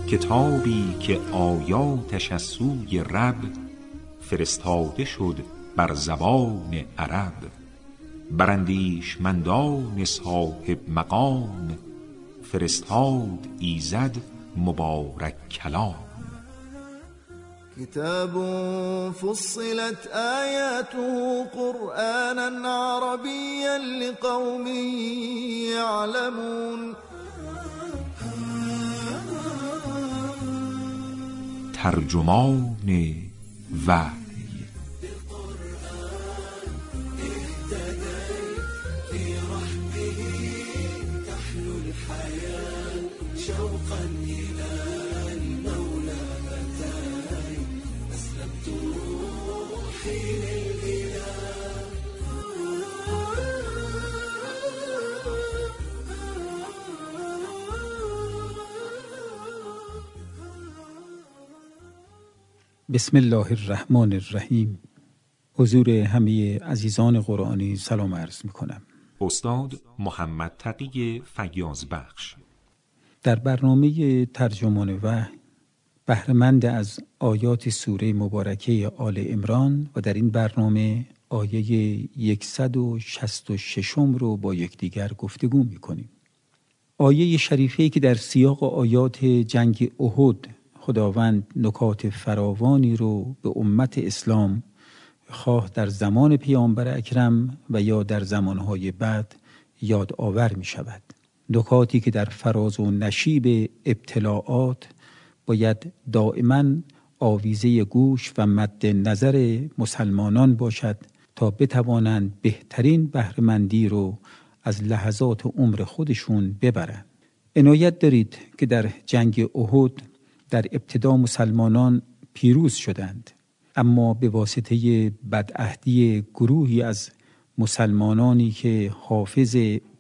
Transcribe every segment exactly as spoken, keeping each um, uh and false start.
کتابی که آیاتش از سوی رب فرستاده شد بر زبان عرب، بر اندیشمندان صاحب مقام فرستاد ایزد مبارک کلام. کتاب فصلت آیاته قرآنا عربیا لقوم یعلمون. ترجمان وحی. بسم الله الرحمن الرحیم. حضور همه عزیزان قرآنی سلام عرض می کنم. استاد محمد تقی فیاض بخش در برنامه ترجمان وحی بهره‌مند از آیات سوره مبارکه آل عمران و در این برنامه آیه صد و شصت و شش رو با یکدیگر گفتگو می کنیم. آیه شریفه‌ای که در سیاق آیات جنگ احد خداوند نکات فراوانی رو به امت اسلام خواه در زمان پیامبر اکرم و یا در زمانهای بعد یاد آور می شود. نکاتی که در فراز و نشیب ابتلاعات باید دائما آویزه گوش و مد نظر مسلمانان باشد تا بتوانند بهترین بهره‌مندی رو از لحظات عمر خودشون ببرند. عنایت دارید که در جنگ احد در ابتدا مسلمانان پیروز شدند، اما به واسطه بدعهدی گروهی از مسلمانانی که حافظ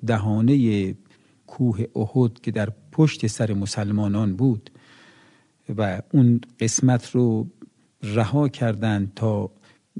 دهانه کوه احد که در پشت سر مسلمانان بود و اون قسمت رو رها کردند تا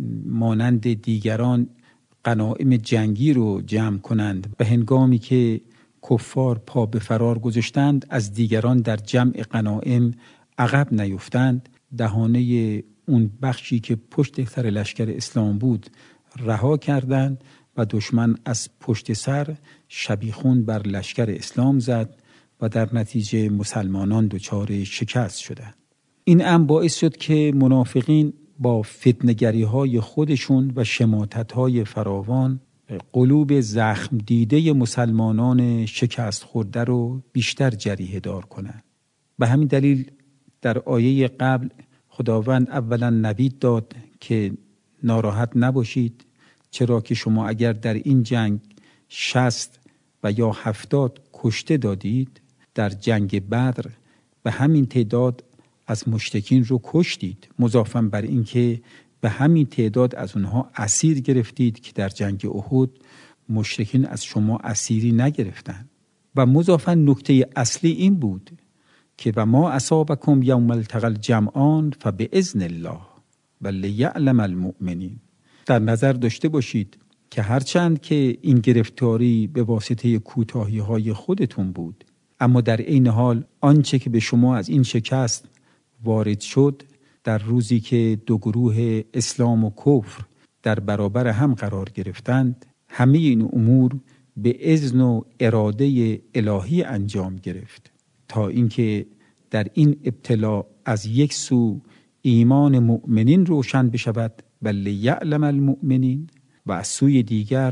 مانند دیگران غنایم جنگی رو جمع کنند و هنگامی که کفار پا به فرار گذاشتند از دیگران در جمع غنایم عقب نیفتند، دهانه اون بخشی که پشت سر لشکر اسلام بود رها کردند و دشمن از پشت سر شبیخون بر لشکر اسلام زد و در نتیجه مسلمانان دچار شکست شدند. این امر باعث شد که منافقین با فتنه‌گری های خودشون و شماتت های فراوان قلوب زخم دیده مسلمانان شکست خورده رو بیشتر جریحه دار کنند. به همین دلیل در آیه قبل خداوند اولا نوید داد که ناراحت نباشید، چرا که شما اگر در این جنگ شصت و یا هفتاد کشته دادید، در جنگ بدر به همین تعداد از مشرکین رو کشتید، مضافاً بر این که به همین تعداد از اونها اسیر گرفتید که در جنگ احد مشرکین از شما اسیری نگرفتند. و مضافاً نکته اصلی این بود که و ما اصابکم یوم التقی الجمعان فباذن الله ولیعلم المؤمنین. در نظر داشته باشید که هرچند که این گرفتاری به واسطه کوتاهی های خودتون بود، اما در این حال آنچه که به شما از این شکست وارد شد در روزی که دو گروه اسلام و کفر در برابر هم قرار گرفتند، همه این امور به اذن و اراده الهی انجام گرفت تا اینکه در این ابتلا از یک سو ایمان مؤمنین روشن بشود ولی یعلم المؤمنین، و از سوی دیگر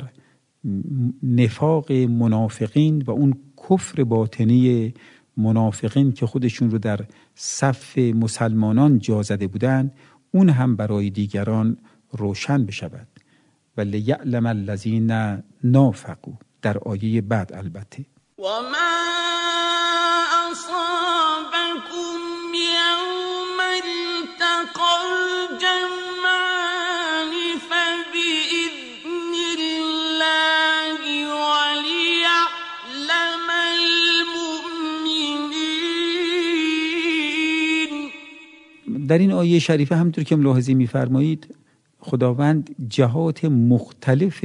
نفاق منافقین و اون کفر باطنی منافقین که خودشون رو در صف مسلمانان جا زده بودند اون هم برای دیگران روشن بشود. ولی یعلم الذین نافقوا در آیه بعد البته. و ما اصابکم یوم التقی الجمعان فبإذن الله ولیعلم المؤمنین. در این آیه شریفه همونطور که ملاحظه می‌فرمایید خداوند جهات مختلف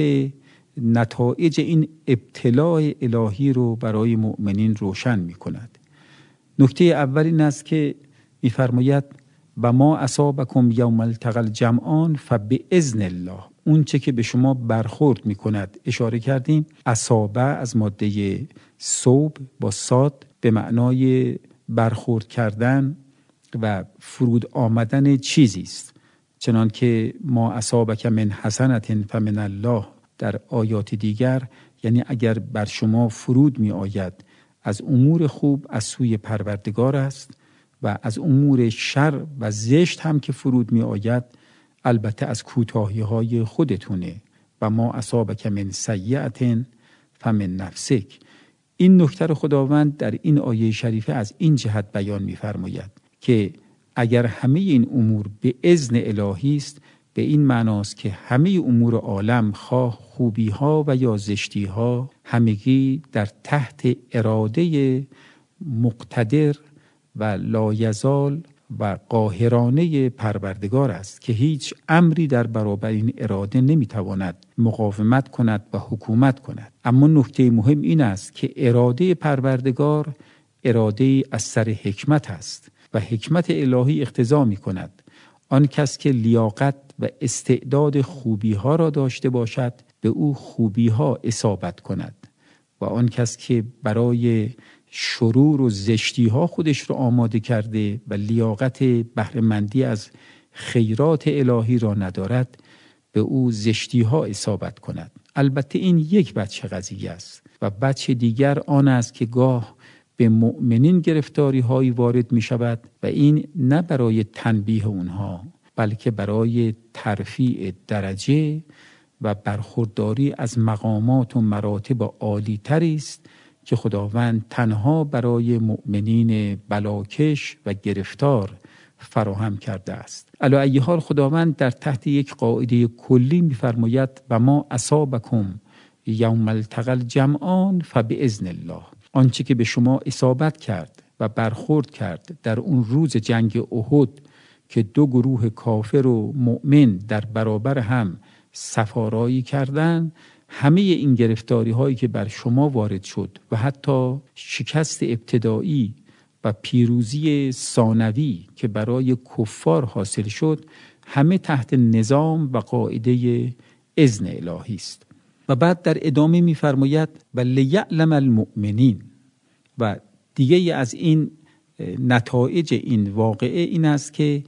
نتایج این ابتلاء الهی رو برای مؤمنین روشن می کند. نکته اول این است که می‌فرماید و ما اصابکم یوم التقی الجمعان فباذن الله. اون چه که به شما برخورد می‌کند، اشاره کردیم اصابه از ماده صوب با صاد به معنای برخورد کردن و فرود آمدن چیزی است. چنان که ما اصابک من حسنة فمن الله در آیات دیگر، یعنی اگر بر شما فرود می آید از امور خوب از سوی پروردگار است و از امور شر و زشت هم که فرود می آید البته از کوتاهی های خودتونه. و ما اصابک من سیئة فمن نفسک. این نکته رو خداوند در این آیه شریفه از این جهت بیان می فرماید که اگر همه این امور به اذن الهی است، به این معناست که همه امور عالم، خواه خوبی ها و یا زشتی ها، همگی در تحت اراده مقتدر و لایزال و قاهرانه پروردگار است که هیچ امری در برابر این اراده نمیتواند مقاومت کند و حکومت کند. اما نکته مهم این است که اراده پروردگار اراده از سر حکمت است و حکمت الهی اقتضا می کند آن کس که لیاقت و استعداد خوبی ها را داشته باشد به او خوبی ها اصابت کند و آن کس که برای شرور و زشتی ها خودش را آماده کرده و لیاقت بهره مندی از خیرات الهی را ندارد به او زشتی ها اصابت کند. البته این یک بچه قضیه است و بچه دیگر آن است که گاه به مؤمنین گرفتاری هایی وارد می شود و این نه برای تنبیه اونها بلکه برای ترفیع درجه و برخورداری از مقامات و مراتب عالی تری است که خداوند تنها برای مؤمنین بلاکش و گرفتار فراهم کرده است. علی ای حال خداوند در تحت یک قاعده کلی می‌فرماید و ما اصابکم یوم التقی الجمعان فباذن الله. آنچه که به شما اصابت کرد و برخورد کرد در اون روز جنگ احد که دو گروه کافر و مؤمن در برابر هم صفارایی کردند، همه این گرفتاری هایی که بر شما وارد شد و حتی شکست ابتدایی و پیروزی ثانوی که برای کفار حاصل شد، همه تحت نظام و قاعده اذن الهی است. و بعد در ادامه می‌فرماید و لیعلم المؤمنین. و دیگه از این نتایج این واقعه این است که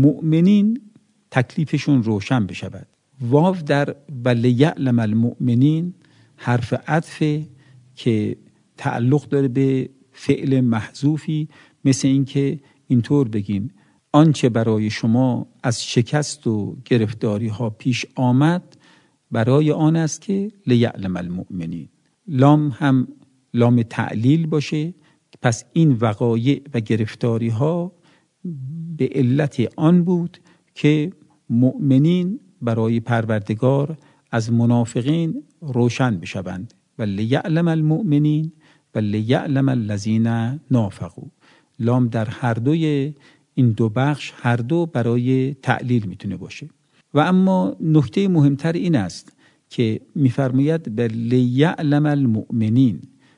مؤمنین تکلیفشون روشن بشود. واو در و لیعلم المؤمنین حرف عطف که تعلق داره به فعل محذوفی، مثل این که اینطور بگیم آنچه برای شما از شکست و گرفتاری ها پیش آمد برای آن است که لیعلم المؤمنین. لام هم لام تعلیل باشه، پس این وقایع و گرفتاری ها به علت آن بود که مؤمنین برای پروردگار از منافقین روشن بشوند. و لیعلم المؤمنین و لیعلم الذین نافقوا. لام در هر دوی این دو بخش هر دو برای تعلیل میتونه باشه. و اما نکته مهمتر این است که میفرماید به لیعلم المؤمنین،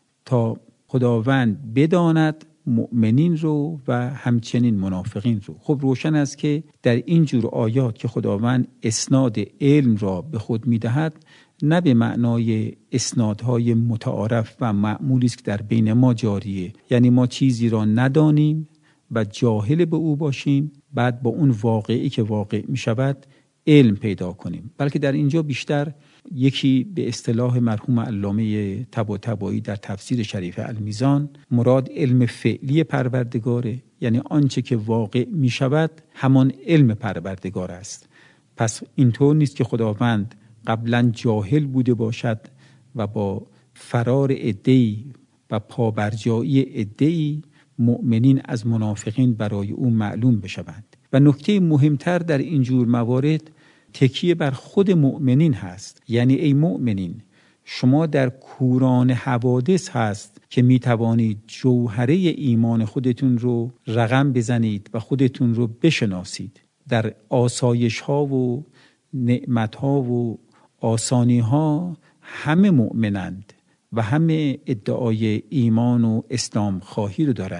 تا خداوند بداند مؤمنین رو و همچنین منافقین رو. خب روشن است که در این جور آیات که خداوند اسناد علم را به خود میدهد، نه به معنای اسنادهای متعارف و معمولی است که در بین ما جاریه، یعنی ما چیزی را ندانیم و جاهل به او باشیم بعد با اون واقعی که واقع می شود علم پیدا کنیم، بلکه در اینجا بیشتر یکی به اصطلاح مرحوم علامه طباطبایی در تفسیر شریف المیزان مراد علم فعلی پروردگاره، یعنی آنچه که واقع می شود همان علم پروردگار است. پس اینطور نیست که خداوند قبلا جاهل بوده باشد و با فرار عده‌ای و پابرجایی عده‌ای مؤمنین از منافقین برای او معلوم بشوند. و نکته مهمتر در این جور موارد تکیه بر خود مؤمنین هست. یعنی ای مؤمنین، شما در کوران حوادث هست که می توانید جوهره ایمان خودتون رو رقم بزنید و خودتون رو بشناسید. در آسایش ها و نعمت ها و آسانی ها همه مؤمنند و همه ادعای ایمان و اسلام خواهی رو دارند.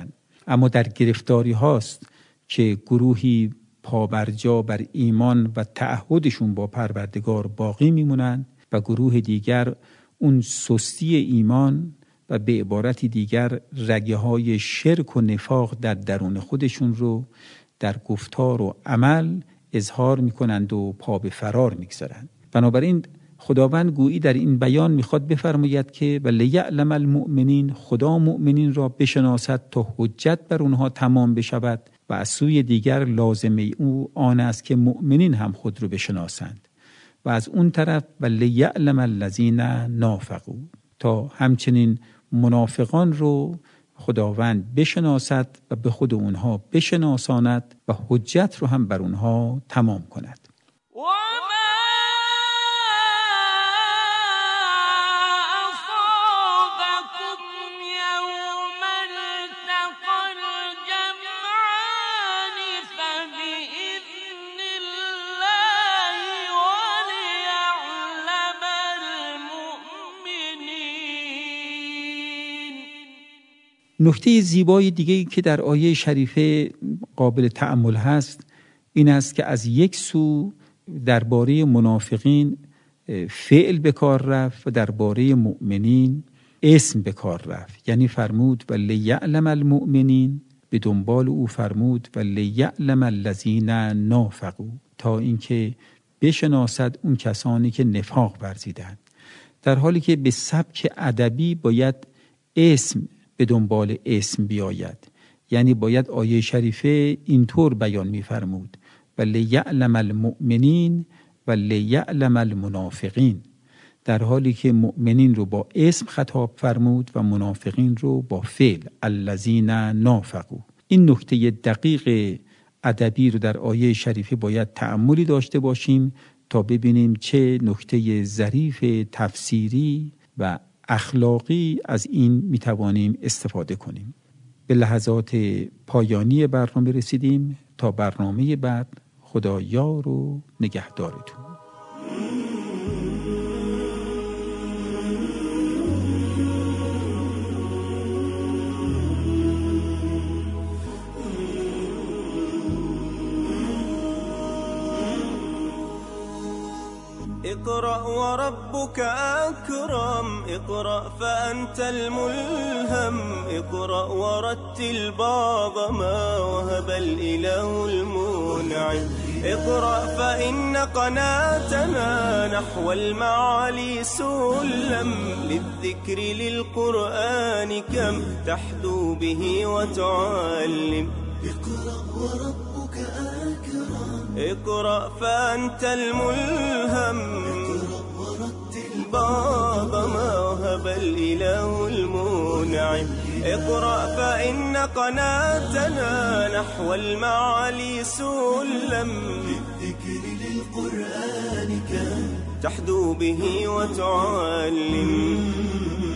اما در گرفتاری هاست که گروهی پابرجا بر ایمان و تعهدشون با پروردگار باقی میمونن و گروه دیگر اون سستی ایمان و به عبارتی دیگر رگه های شرک و نفاق در درون خودشون رو در گفتار و عمل اظهار میکنند و پا به فرار میگذارند. بنابراین خداوند گویی در این بیان میخواد بفرماید که ولیعلم المؤمنین، خدا مؤمنین را بشناسد تا حجت بر اونها تمام بشود و از سوی دیگر لازمه او آن است که مؤمنین هم خود رو بشناسند و از اون طرف ولیعلم الذین نافقوا، تا همچنین منافقان رو خداوند بشناسد و به خود اونها بشناساند و حجت رو هم بر اونها تمام کند. نکته زیبای دیگه‌ای که در آیه شریفه قابل تأمل هست این است که از یک سو درباره منافقین فعل به کار رفت و درباره مؤمنین اسم به کار رفت. یعنی فرمود ولیعلم المؤمنین، به دنبال او فرمود ولیعلم الذین نافقوا، تا اینکه بشناسد اون کسانی که نفاق ورزیدند. در حالی که به سبک ادبی باید اسم به دنبال اسم بیاید، یعنی باید آیه شریفه اینطور بیان می‌فرمود ولیعلم المؤمنین ولیعلم المنافقین، در حالی که مؤمنین رو با اسم خطاب فرمود و منافقین رو با فعل الذین نافقوا. این نکته دقیق ادبی رو در آیه شریفه باید تأملی داشته باشیم تا ببینیم چه نکته ظریف تفسیری و اخلاقی از این میتوانیم استفاده کنیم. به لحظات پایانی برنامه رسیدیم. تا برنامه بعد، خدا یار و نگهدارتون. اقرأ وربك أكرم، اقرأ فأنت الملهم، اقرأ ورتل بعض ما وهب الإله المنعم، اقرأ فإن قناتنا نحو المعالي سلم، للذكر للقرآن كم تحدو به وتعلم. اقرأ وربك أكرم، اقرأ فأنت الملهم، اقرأ ورتل بعض ما وهب الإله المنعم، اقرأ فإن قناتنا نحو المعالي سلم، للذكر للقرآن كم تحدو به وتعلم.